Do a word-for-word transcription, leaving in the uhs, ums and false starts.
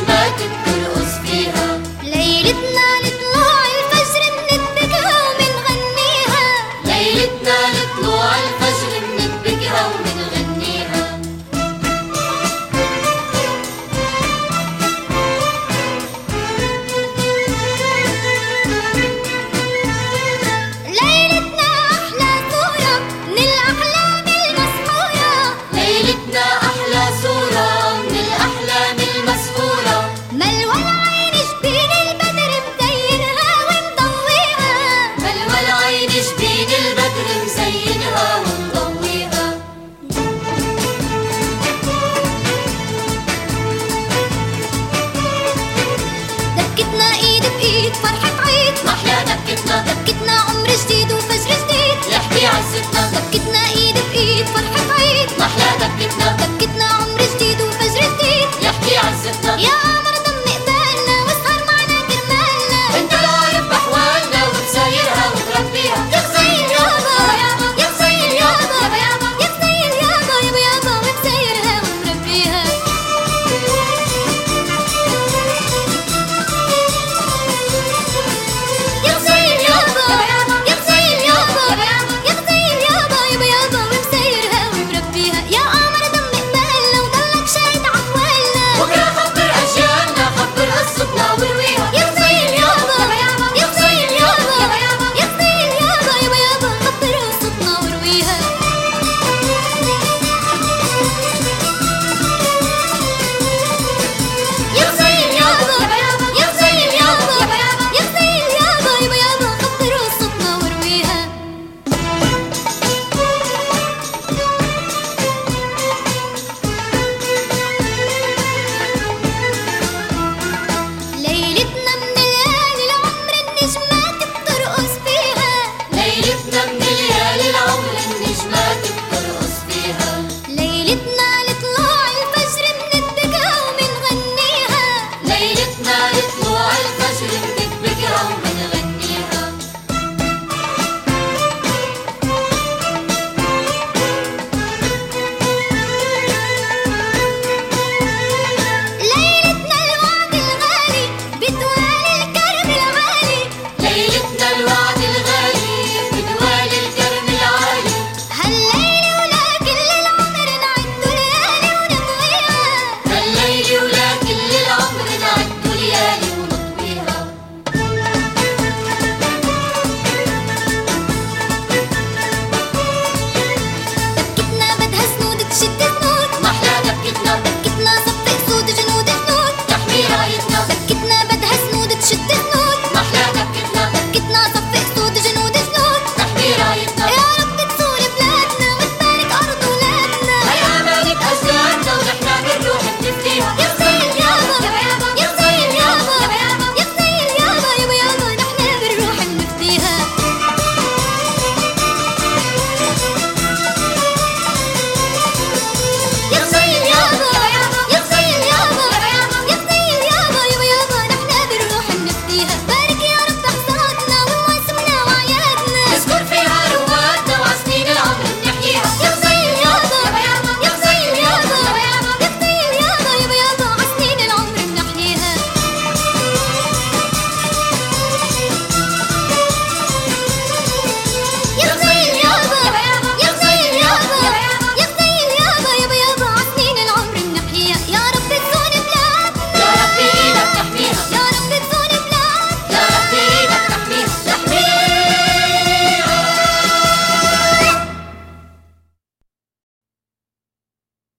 والكلمات بترقص فيها. ليلتنا لطلوع الفجر منتبكها ومنغنيها، ليلتنا لطلوع الفجر منتبكها ومنغنيها. ليلتنا أحلى صورة من الأحلام المسحورة، ليلتنا أحلى صورة من الأحلام المسحورة. ملوى العين جبين البدر مزينها ومضويها، ملوى العين جبين البدر مزينها ومضويها. دبكتنا إيد بإيد فرحة عيد، محلى دبكتنا، دبكتنا عمر جديد وفجر جديد، يحكي عزتنا. دبكتنا إيد بإيد فرحة عيد، محلى دبكتنا، دبكتنا عمر جديد وفجر